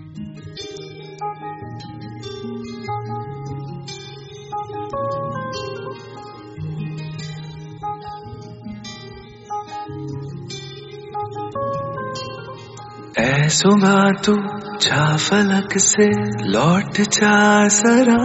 ऐ सुबह तू जा फलक से लौट जा जरा,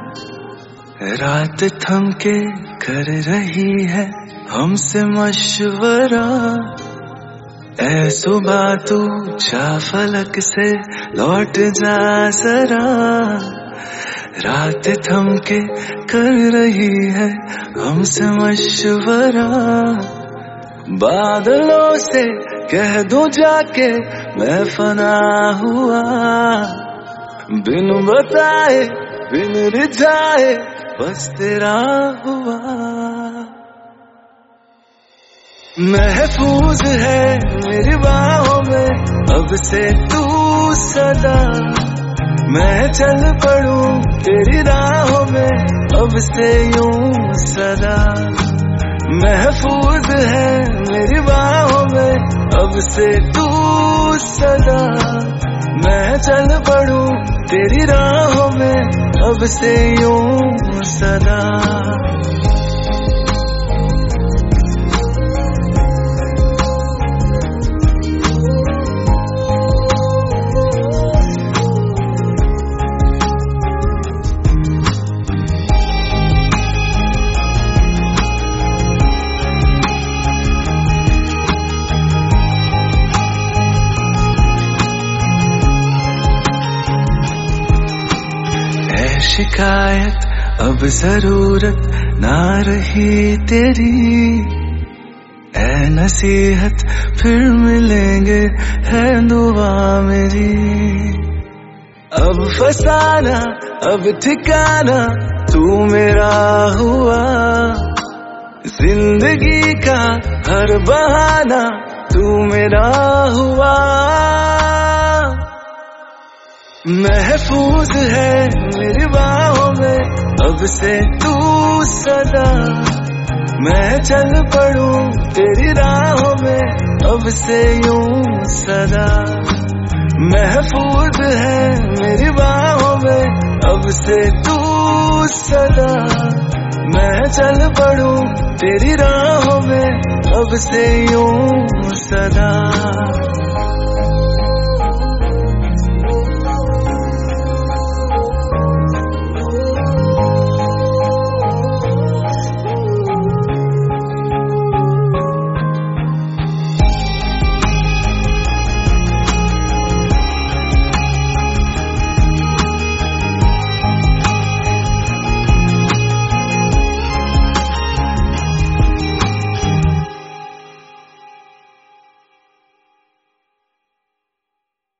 रात थम के कर रही है हमसे मशवरा। ऐ सुबह तू जा फलक से लौट जा जरा, रात थम के कर रही है हमसे मशवरा। बादलों से कह दूं जाके मैं फना हुआ, बिन बताए बिन रिझाए बस तेरा हुआ। महफूज है मेरी बाहों में अब से तू सदा, मैं चल पड़ूं तेरी राहों में अब से यूं सदा। महफूज है मेरी बाहों में अब से तू सदा, मैं चल पड़ूं तेरी राहों में अब से यूं सदा। शिकायत अब जरूरत ना रही तेरी, ऐ नसीहत फिर मिलेंगे है दुआ मेरी। अब फसाना अब ठिकाना तू मेरा हुआ, जिंदगी का हर बहाना तू मेरा हुआ। महफूज है मेरी बाहों में अब से तू सदा, मैं चल पड़ूं तेरी राहों में अब से यूं सदा। महफूज है मेरी बाहों में अब से तू सदा, मैं चल पड़ूं तेरी राहों में अब से यूं सदा।